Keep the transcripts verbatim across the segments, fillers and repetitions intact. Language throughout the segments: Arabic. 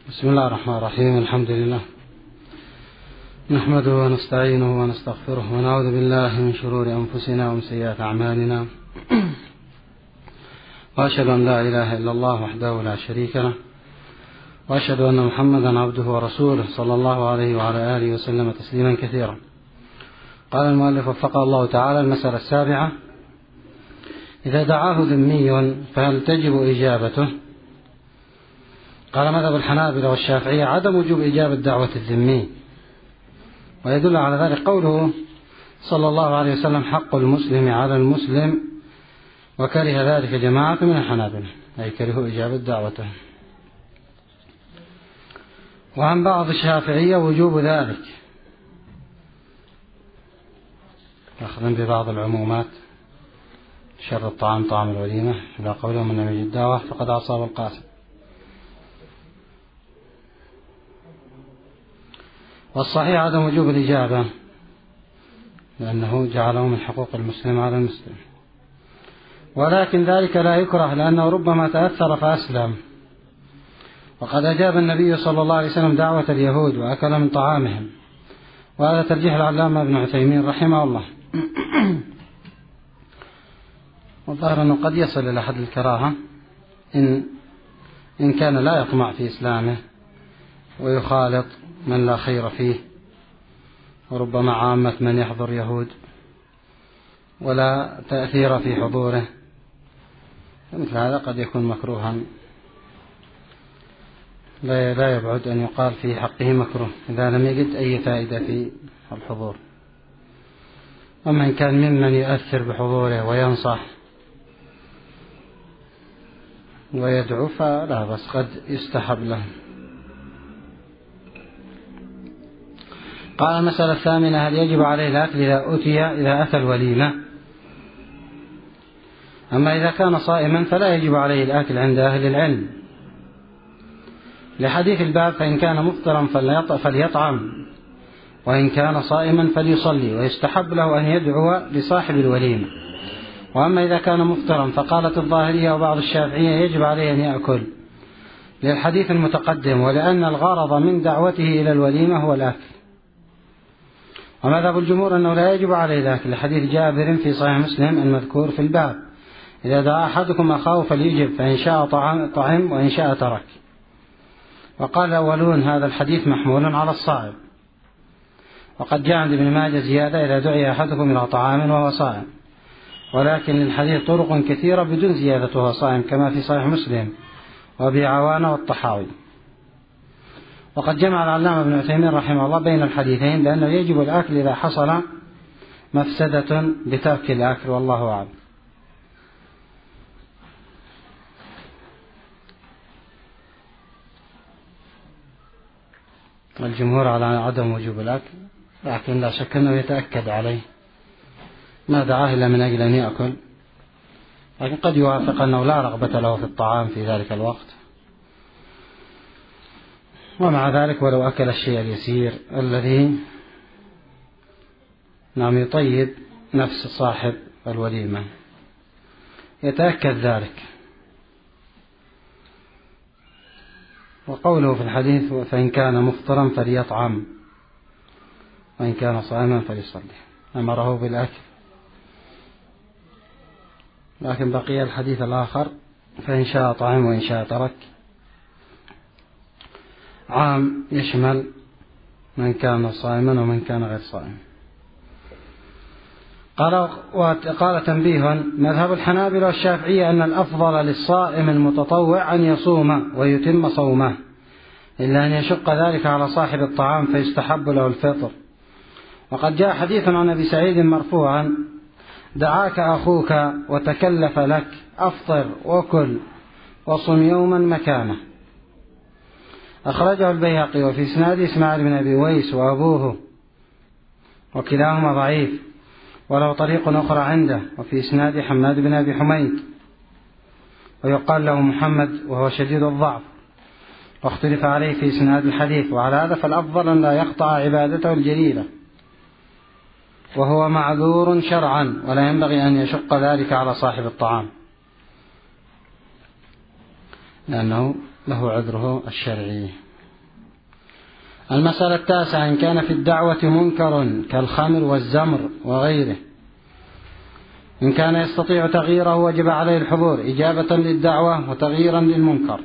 بسم الله الرحمن الرحيم. الحمد لله نحمده ونستعينه ونستغفره ونعوذ بالله من شرور أنفسنا ومن سيئات أعمالنا، وأشهد أن لا إله إلا الله وحده لا شريك له، وأشهد أن محمدا عبده ورسوله صلى الله عليه وعلى آله وسلم تسليما كثيرا. قال المؤلف وفقه الله تعالى: المسألة السابعة: إذا دعاه ذمي فهل تجب إجابته؟ قال مذهب الحنابلة والشافعية عدم وجوب إجابة دعوة الذمي، ويدل على ذلك قوله صلى الله عليه وسلم: حق المسلم على المسلم، وكره ذلك جماعة من الحنابلة، أي كرهوا إجابة دعوته. وعن بعض الشافعية وجوب ذلك، أخذا ببعض العمومات: شر الطعام طعام الوليمة، إلى قولهم من لم يجد دعوة فقد أصاب القاسم. والصحيح عدم وجوب الإجابة، لأنه جعله من حقوق المسلم على المسلم، ولكن ذلك لا يكره، لأنه ربما تأثر فأسلم. وقد أجاب النبي صلى الله عليه وسلم دعوة اليهود وأكل من طعامهم، وهذا ترجيح العلامة ابن عثيمين رحمه الله. والظاهر أنه قد يصل إلى حد الكراهة إن إن كان لا يطمع في إسلامه ويخالط من لا خير فيه، وربما عامة من يحضر يهود ولا تأثير في حضوره، مثل هذا قد يكون مكروها، لا يبعد أن يقال في حقه مكروه إذا لم يجد أي فائدة في الحضور. أما إن كان ممن يؤثر بحضوره وينصح ويدعو فلا بس، قد يستحب له. قال المسألة الثامنة: هل يجب عليه الأكل إذا أتي إذا أتى الوليمة؟ أما إذا كان صائما فلا يجب عليه الأكل عند أهل العلم، لحديث الباب: فإن كان مفطرا فليطعم، وإن كان صائما فليصلي، ويستحب له أن يدعو لصاحب الوليمة. وأما إذا كان مفطرا فقالت الظاهرية وبعض الشافعية يجب عليه أن يأكل، للحديث المتقدم، ولأن الغرض من دعوته إلى الوليمة هو الأكل. ومذهب الجمهور أنه لا يجب عليه الأكل، لحديث جابر في صحيح مسلم المذكور في الباب: إذا دعا أحدكم أخاه فليجب، فإن شاء طعم وإن شاء ترك. وقال الأولون هذا الحديث محمول على الصائم، وقد جاء عند ابن ماجه زيادة: إذا دعي أحدكم إلى طعام وهو صائم، ولكن للحديث طرق كثيرة بدون زيادة وهو صائم، كما في صحيح مسلم وأبي عوانة والطحاوي. وقد جمع العلامة ابن عثيمين رحمه الله بين الحديثين، لأنه يجب الأكل إذا حصل مفسدة بترك الأكل، والله أعلم. الجمهور على عدم وجوب الأكل، لكن لا شك أنه يتأكد عليه، ما دعاه إلا من أجل أن يأكل، لكن قد يوافق أنه لا رغبة له في الطعام في ذلك الوقت، ومع ذلك ولو أكل الشيء اليسير الذي نعم يطيب نفس صاحب الوليمة يتأكد ذلك. وقوله في الحديث: فإن كان مفطرا فليطعم، وإن كان صائما فليصلي، أمره بالأكل. لكن بقي الحديث الآخر: فإن شاء طعم وإن شاء ترك، عام يشمل من كان صائما ومن كان غير صائم. قال وقال تنبيه: مذهب الحنابلة والشافعية أن الأفضل للصائم المتطوع أن يصوم ويتم صومه، إلا أن يشق ذلك على صاحب الطعام فيستحب له الفطر. وقد جاء حديث عن أبي سعيد مرفوعا: دعاك أخوك وتكلف لك، أفطر وكل وصم يوما مكانه. أخرجه البيهقي، وفي إسناده إسماعيل بن أبي ويس وأبوه، وكلاهما ضعيف، وله طريق أخرى عنده، وفي إسناده حماد بن أبي حميد، ويقال له محمد وهو شديد الضعف، واختلف عليه في إسناد الحديث. وعلى هذا فالأفضل أن لا يقطع عبادته الجليلة، وهو معذور شرعا، ولا ينبغي أن يشق ذلك على صاحب الطعام، لأنه له عذره الشرعي. المسألة التاسعة: إن كان في الدعوة منكر كالخمر والزمر وغيره، إن كان يستطيع تغييره وجب عليه الحضور إجابة للدعوة وتغييرا للمنكر،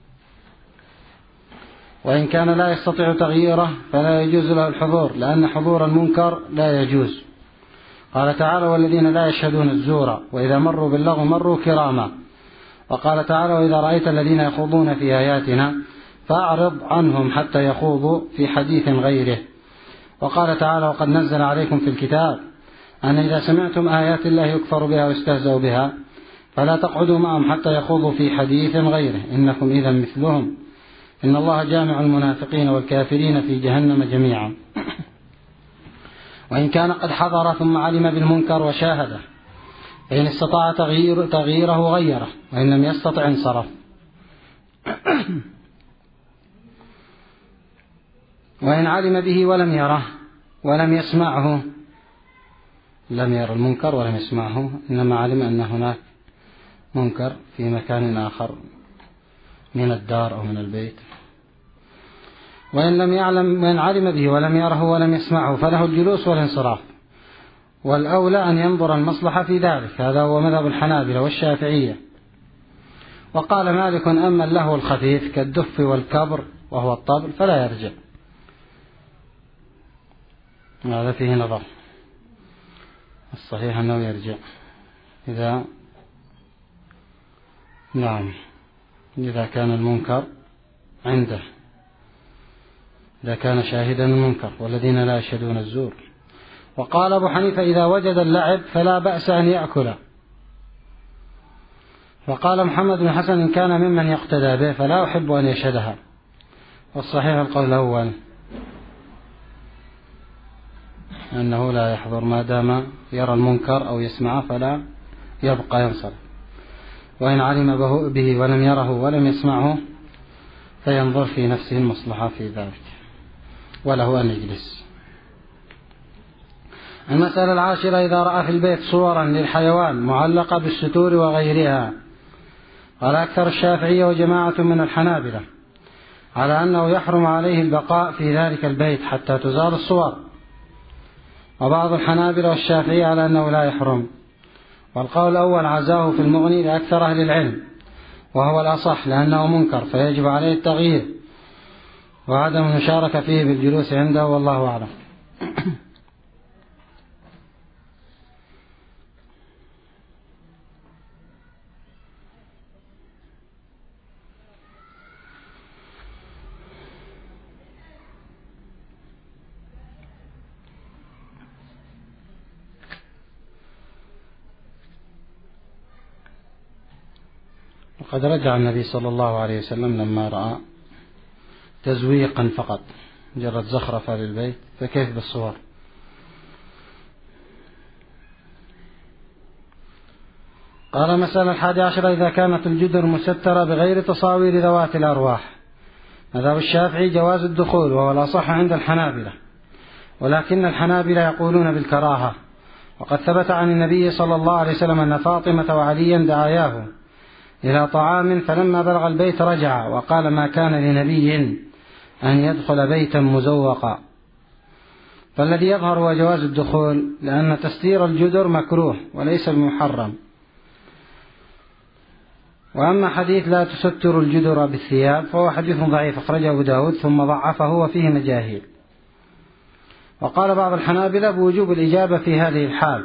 وإن كان لا يستطيع تغييره فلا يجوز له الحضور، لأن حضور المنكر لا يجوز. قال تعالى: والذين لا يشهدون الزور وإذا مروا باللغو مروا كراما. وقال تعالى: وإذا رأيت الذين يخوضون في آياتنا فأعرض عنهم حتى يخوضوا في حديث غيره. وقال تعالى: وقد نزل عليكم في الكتاب أن إذا سمعتم آيات الله يكفر بها ويستهزأ بها فلا تقعدوا معهم حتى يخوضوا في حديث غيره إنكم إذا مثلهم إن الله جامع المنافقين والكافرين في جهنم جميعا. وإن كان قد حضر ثم علم بالمنكر وشاهده فإن استطاع تغيير تغييره غيره، وإن لم يستطع انصرف. وإن علم به ولم يره ولم يسمعه، لم يرى المنكر ولم يسمعه، إنما علم أن هناك منكر في مكان آخر من الدار أو من البيت. وإن لم يعلم وإن علم به ولم يره ولم يسمعه فله الجلوس والانصراف، والأولى أن ينظر المصلحة في ذلك. هذا هو مذهب الحنابلة والشافعية. وقال مالك: أما اللهو الخفيف كالدف والكبر وهو الطبل فلا يرجع. هذا فيه نظر، الصحيح أنه يرجع إذا نعم إذا كان المنكر عنده، إذا كان شاهدا المنكر والذين لا يشهدون الزور. وقال أبو حنيفة: إذا وجد اللعب فلا بأس أن يأكل. وقال محمد بن حسن: إن كان ممن يقتدى به فلا أحب أن يشهدها. والصحيح القول الأول أنه لا يحضر ما دام يرى المنكر أو يسمعه فلا يبقى ينصرف. وإن علم به ولم يره ولم يسمعه فينظر في نفسه المصلحة في ذلك وله أن يجلس. المسألة العاشرة: إذا رأى في البيت صورا للحيوان معلقة بالستور وغيرها. قال أكثر الشافعية وجماعة من الحنابلة على أنه يحرم عليه البقاء في ذلك البيت حتى تزال الصور، وبعض الحنابلة والشافعية على أنه لا يحرم. والقول الأول عزاه في المغني لأكثر أهل العلم، وهو الأصح لأنه منكر فيجب عليه التغيير وعدم المشاركة فيه بالجلوس عنده، والله أعلم. وقد رجع النبي صلى الله عليه وسلم لما رأى تزويقا فقط مجرد زخرفة للبيت، فكيف بالصور؟ قال: مسألة الحادي عشر: إذا كانت الجدر مسترة بغير تصاوير ذوات الأرواح. مذهب الشافعي جواز الدخول، وهو الأصح عند الحنابلة، ولكن الحنابلة يقولون بالكراهة. وقد ثبت عن النبي صلى الله عليه وسلم أن فاطمة وعليا دعاياه إلى طعام فلما بلغ البيت رجع وقال: ما كان لنبي أن يدخل بيتا مزوقا. فالذي يظهر هو جواز الدخول، لأن تستير الجدر مكروه وليس بمحرم. وأما حديث لا تستر الجدر بالثياب فهو حديث ضعيف أخرجه أبو داود ثم ضعفه وفيه مجاهيل. وقال بعض الحنابلة بوجوب الإجابة في هذه الحال.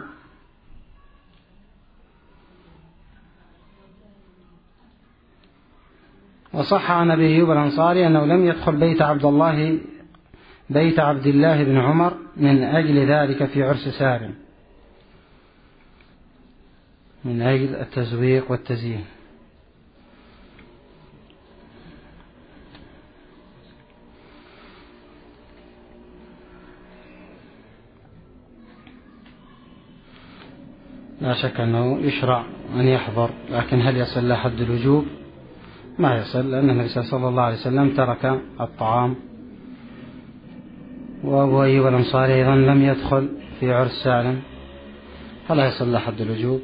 وصح عن أبي أيوب الأنصاري أنه لم يدخل بيت عبد الله بيت عبد الله بن عمر من أجل ذلك في عرس سالم، من أجل التزويق والتزيين. لا شك أنه يشرع أن يحضر، لكن هل يصل له حد الوجوب؟ ما يصل، لأن النبي صلى الله عليه وسلم ترك الطعام، وأبو أيوب الأنصاري أيضا لم يدخل في عرس سالم، فلا يصل له حد الوجوب،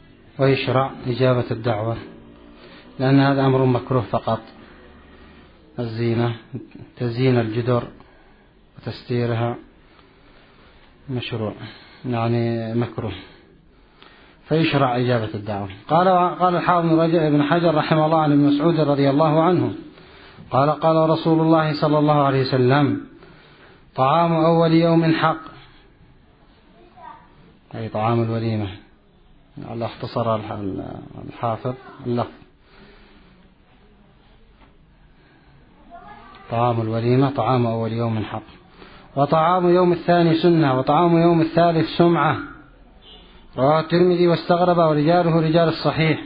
ويشرع إجابة الدعوة، لأن هذا أمر مكروه فقط الزينة تزيين الجدر وتستيرها مشروع يعني مكروه، فيشرع إجابة الدعوة. قال قال الحافظ بن حجر رحمه الله عن ابن مسعود رضي الله عنه قال قال رسول الله صلى الله عليه وسلم: طعام أول يوم حق، أي طعام الوليمة، على اختصر الحافظ اللفظ، طعام الوليمة طعام أول يوم حق، وطعام يوم الثاني سنة، وطعام يوم الثالث سمعة. رواه الترمذي واستغرب ورجاله رجال الصحيح،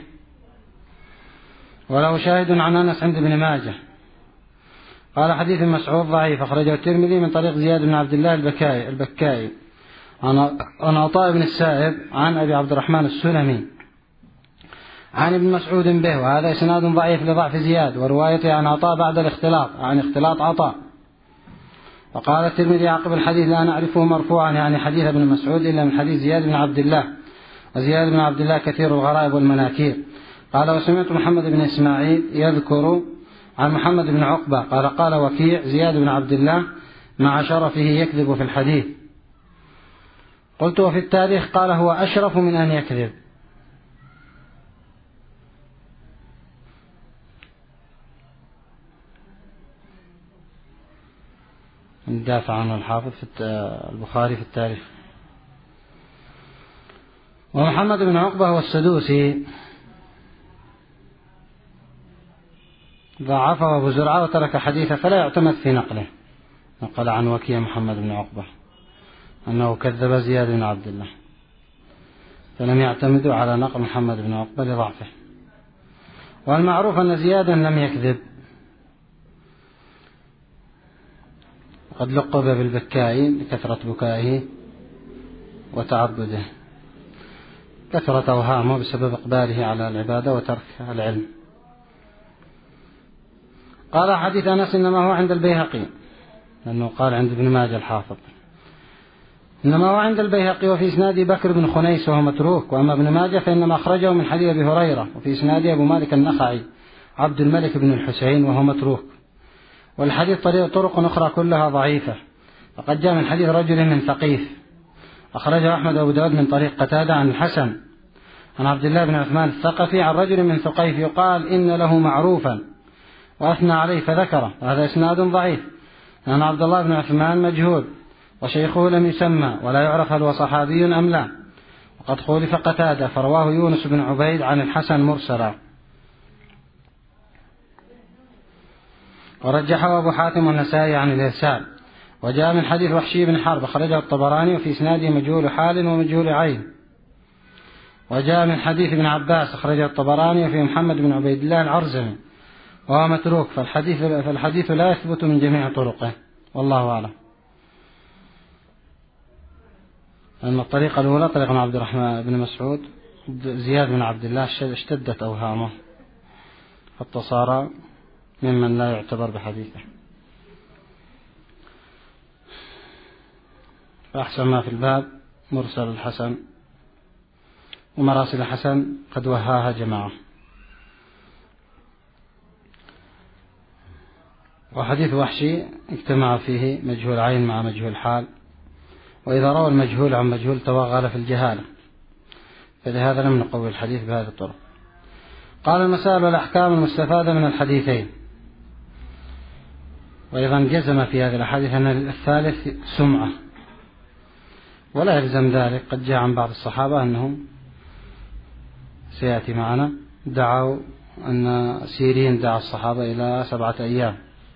وله شاهد عن أنس عند ابن ماجه. قال حديث مسعود ضعيف، أخرجه الترمذي من طريق زياد بن عبد الله البكائي البكائي عن عطاء بن السائب عن أبي عبد الرحمن السلمي عن ابن مسعود به، وهذا إسناد ضعيف لضعف زياد وروايته عن عطاء بعد الاختلاط عن اختلاط عطاء. وقال الترمذي عقب الحديث: لا نعرفه مرفوعا يعني حديث ابن مسعود إلا من حديث زياد بن عبد الله، وزياد بن عبد الله كثير الغرائب والمناكير. قال: وسمعت محمد بن إسماعيل يذكر عن محمد بن عقبة قال قال وكيع: زياد بن عبد الله مع شرفه يكذب في الحديث. قلت: وفي التاريخ؟ قال: هو أشرف من أن يكذب. ندافع عنه الحافظ في البخاري في التاريخ. ومحمد بن عقبة هو السدوسي، ضعفه أبو زرعة وترك حديثه فلا يعتمد في نقله. نقل عن وكيع محمد بن عقبة أنه كذب زياد بن عبد الله، فلم يعتمدوا على نقل محمد بن عقبة لضعفه. والمعروف أن زيادا لم يكذب، قد لقب بالبكائي لكثرة بكائه وتعبده، كثرة أوهامه بسبب إقباله على العبادة وترك العلم. قال: حديث أنس إنما هو عند البيهقي، لأنه قال عند ابن ماجه الحافظ إنما هو عند البيهقي، وفي إسناد بكر بن خنيس وهو متروك، وأما ابن ماجه فإنما أخرجه من حديث أبي هريرة، وفي إسناد أبو مالك النخعي عبد الملك بن الحسين وهو متروك. والحديث طريق طرق أخرى كلها ضعيفة، وقد جاء من حديث رجل من ثقيف أخرجه أحمد وأبو داود من طريق قتادة عن الحسن عن عبد الله بن عثمان الثقفي عن رجل من ثقيف يقال إن له معروفا، وأثنى عليه فذكره، وهذا إسناد ضعيف، لأن عبد الله بن عثمان مجهول وشيخه لم يسمى ولا يعرف هل هو صحابي أم لا، وقد خولف قتادة فرواه يونس بن عبيد عن الحسن مرسلا، ورجحه أبو حاتم والنسائي عن الإرسال. وجاء من حديث وحشي بن حرب أخرجه الطبراني، وفي إسناده مجهول حال ومجهول عين. وجاء من حديث ابن عباس أخرجه الطبراني، وفي محمد بن عبيد الله العرزمي وهو متروك، فالحديث, فالحديث لا يثبت من جميع طرقه، والله أعلم. أما الطريقة الأولى طريق عبد الرحمن بن مسعود زياد بن عبد الله اشتدت أوهامه حتى صار ممن لا يعتبر بحديثه. فأحسن ما في الباب مرسل الحسن، ومراسل الحسن قد وهاها جماعة. وحديث وحشي اجتمع فيه مجهول عين مع مجهول حال، وإذا روى المجهول عن مجهول توغل في الجهالة، فلهذا لم نقوي الحديث بهذه الطرق. قال: المسائل والأحكام المستفادة من الحديثين. وأيضا جزم في هذه الأحاديث أن الثالث سمعة، ولا يلزم ذلك، قد جاء عن بعض الصحابة أنهم سيأتي معنا دعوا أن سيرين دعا الصحابة إلى سبعة أيام،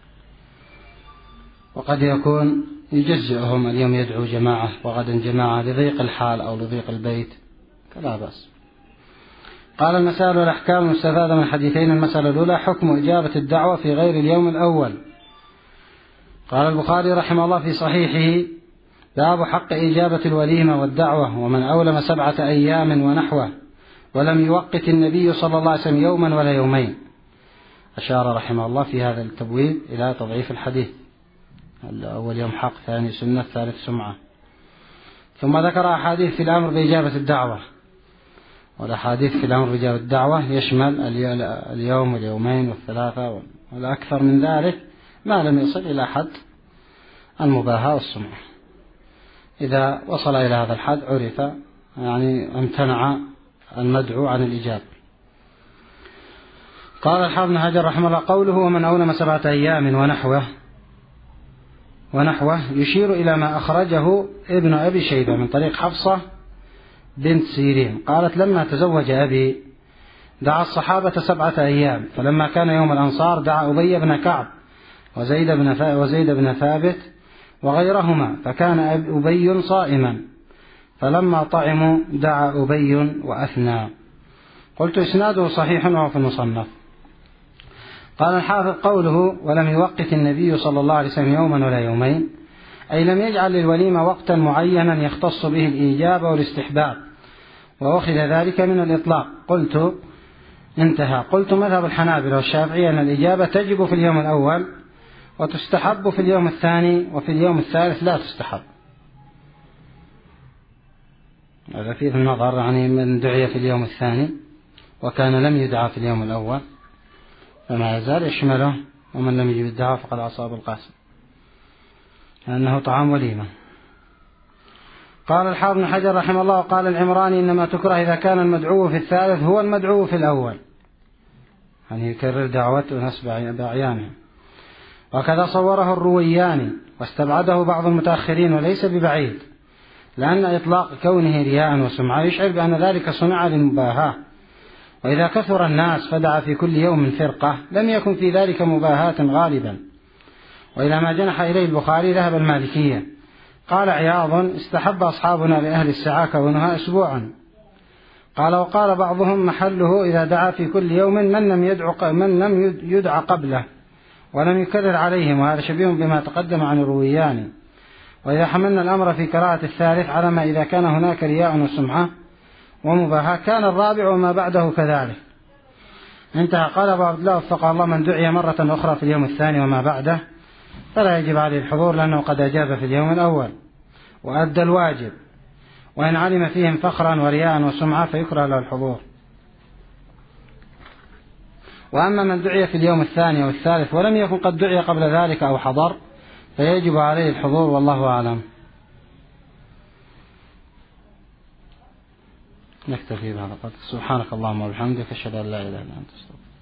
وقد يكون يجزئهم اليوم يدعو جماعة وغدا جماعة لضيق الحال أو لضيق البيت، فلا بأس. قال: المسائل والأحكام المستفادة من الحديثين. المسألة الأولى: حكم إجابة الدعوة في غير اليوم الأول. قال البخاري رحمه الله في صحيحه: باب حق إجابة الوليمة والدعوة، ومن أولم سبعة أيام ونحوه، ولم يوقت النبي صلى الله عليه وسلم يوما ولا يومين. أشار رحمه الله في هذا التبويب إلى تضعيف الحديث، الأول يوم حق، ثاني سنة، ثالث سمعة. ثم ذكر أحاديث في الأمر بإجابة الدعوة، والأحاديث في الأمر بإجابة الدعوة يشمل اليوم واليومين والثلاثة ولا أكثر من ذلك ما لم يصل إلى حد المباهاة والسمعة. إذا وصل إلى هذا الحد عرف يعني امتنع المدعو عن الإجابة. قال الحافظ بن حجر رحمه الله: قوله ومن أولم سبعة أيام ونحوه ونحوه يشير إلى ما أخرجه ابن أبي شيبة من طريق حفصة بنت سيرين قالت: لما تزوج أبي دعا الصحابة سبعة أيام، فلما كان يوم الأنصار دعا أبي بن كعب وزيد بن وزيد بن ثابت وغيرهما، فكان أبي صائما، فلما طعموا دعا أبي وأثنى. قلت: إسناده صحيح وهو في المصنف. قال الحافظ: قوله ولم يوقت النبي صلى الله عليه وسلم يوما ولا يومين، أي لم يجعل للوليمة وقتا معينا يختص به الإيجاب والاستحباب، وأخذ ذلك من الإطلاق. قلت انتهى. قلت: مذهب الحنابلة والشافعية أن الإجابة تجب في اليوم الأول وتستحب في اليوم الثاني، وفي اليوم الثالث لا تستحب. هذا فيه النظر، يعني من دعي في اليوم الثاني وكان لم يدعى في اليوم الأول فما يزال يشمله، ومن لم يجب الدعاء فقد أصاب القاسم، لأنه طعام وليمة. قال الحافظ بن حجر رحمه الله: قال العمراني: إنما تكره إذا كان المدعو في الثالث هو المدعو في الأول، يعني يكرر دعوته وناس بأعيانه. وكذا صوره الروياني واستبعده بعض المتأخرين، وليس ببعيد، لأن إطلاق كونه رياء وسمعة يشعر بأن ذلك صنع للمباهاة، وإذا كثر الناس فدعا في كل يوم فرقة لم يكن في ذلك مباهاة غالبا. وإلى ما جنح إليه البخاري ذهب المالكية. قال عياض: استحب أصحابنا لأهل السعاكة ونهى أسبوعا. قال: وقال بعضهم محله إذا دعا في كل يوم من لم يدع من لم يدع قبله ولم يكرر عليهم، وهذا شبيه بما تقدم عن الرويان. وإذا حملنا الأمر في كراهة الثالث على ما إذا كان هناك رياء وسمعة ومباهاة كان الرابع وما بعده كذلك. انتهى. قال أبو عبد الله وفقه الله: من دعي مرة أخرى في اليوم الثاني وما بعده فلا يجب عليه الحضور، لأنه قد أجاب في اليوم الأول وأدى الواجب، وإن علم فيهم فخرا ورياء وسمعة فيكره له الحضور. وأما من دعي في اليوم الثاني والثالث ولم يكن قد دعي قبل ذلك أو حضر فيجب عليه الحضور، والله أعلم. نكتفي بهذا القدر. سبحانك اللهم وبحمدك، أشهد أن لا إله إلا أنت، أستغفرك.